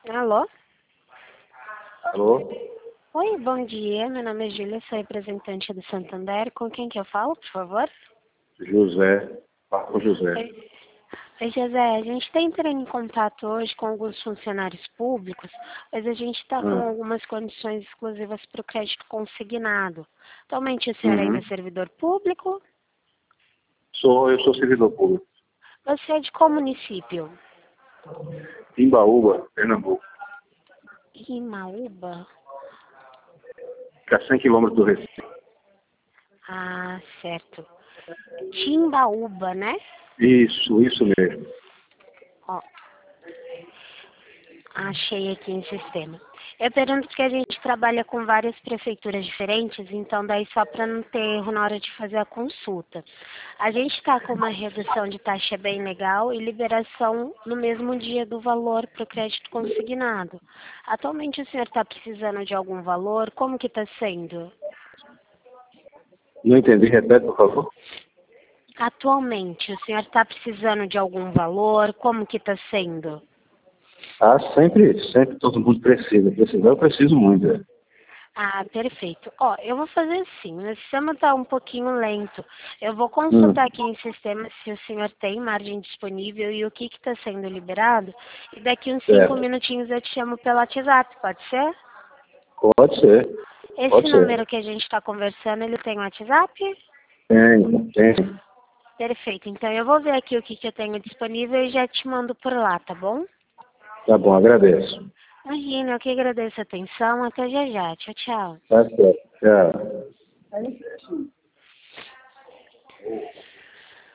Alô? Alô? Oi, bom dia. Meu nome é Júlia, sou representante do Santander. Com quem que eu falo, por favor? José. Papo José. Oi, José. A gente está entrando em contato hoje com alguns funcionários públicos, mas a gente está com algumas condições exclusivas para o crédito consignado. Atualmente o senhor ainda é servidor público? Eu sou servidor público. Você é de qual município? Timbaúba, Pernambuco. Imaúba? Fica a 100 quilômetros do Recife. Ah, certo. Timbaúba, né? Isso mesmo. Ó, achei aqui em sistema. Eu pergunto porque a gente trabalha com várias prefeituras diferentes, então daí só para não ter erro na hora de fazer a consulta. A gente está com uma redução de taxa bem legal e liberação no mesmo dia do valor para o crédito consignado. Atualmente o senhor está precisando de algum valor? Como que está sendo? Não entendi, repete, por favor. Atualmente o senhor está precisando de algum valor? Como que está sendo? Ah, sempre todo mundo precisa. Precisar, eu preciso muito. Ah, perfeito. Ó, eu vou fazer assim, o sistema está um pouquinho lento. Eu vou consultar aqui em sistema se o senhor tem margem disponível e o que está sendo liberado. E daqui uns 5 Certo. minutinhos eu te chamo pelo WhatsApp, pode ser? Pode ser. Esse Pode ser. número que a gente está conversando, ele tem WhatsApp? Tem. Perfeito. Então eu vou ver aqui o que eu tenho disponível e já te mando por lá, tá bom? Tá bom, agradeço. Imagina, eu que agradeço a atenção. Até já já. Tchau, tchau. Tá certo. Tchau.